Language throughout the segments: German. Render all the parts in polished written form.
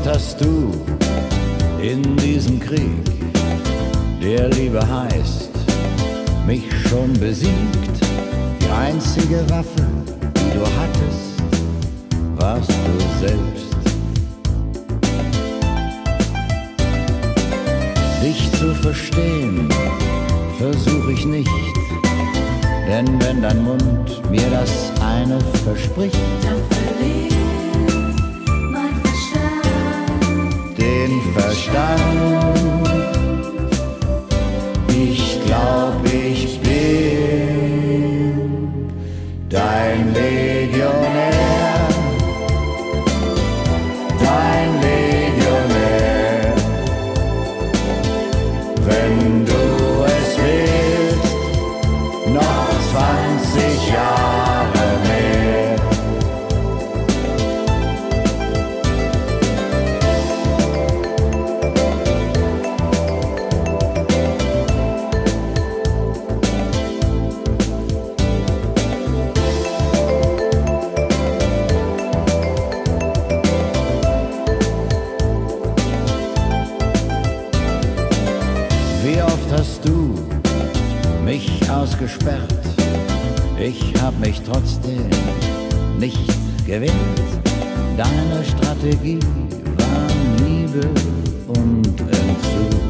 hast du in diesem Krieg, der Liebe heißt, mich schon besiegt? Die einzige Waffe, die du hattest, warst du selbst. Dich zu verstehen, versuch ich nicht, denn wenn dein Mund mir das eine verspricht, dann verliert mein Verstand den Verstand. Ich glaub, ich bin dein Legionär, dein Legionär. Wenn du es willst, noch 20 Jahre mehr. Wie oft hast du mich ausgesperrt? Ich hab mich trotzdem nicht gewehrt. Deine Strategie war Liebe und Entzug.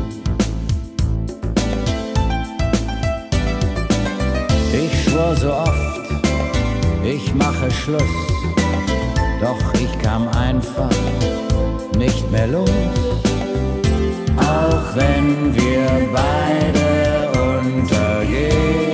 Ich schwor so oft, ich mache Schluss, doch ich kam einfach nicht mehr los. Auch wenn wir beide untergehen.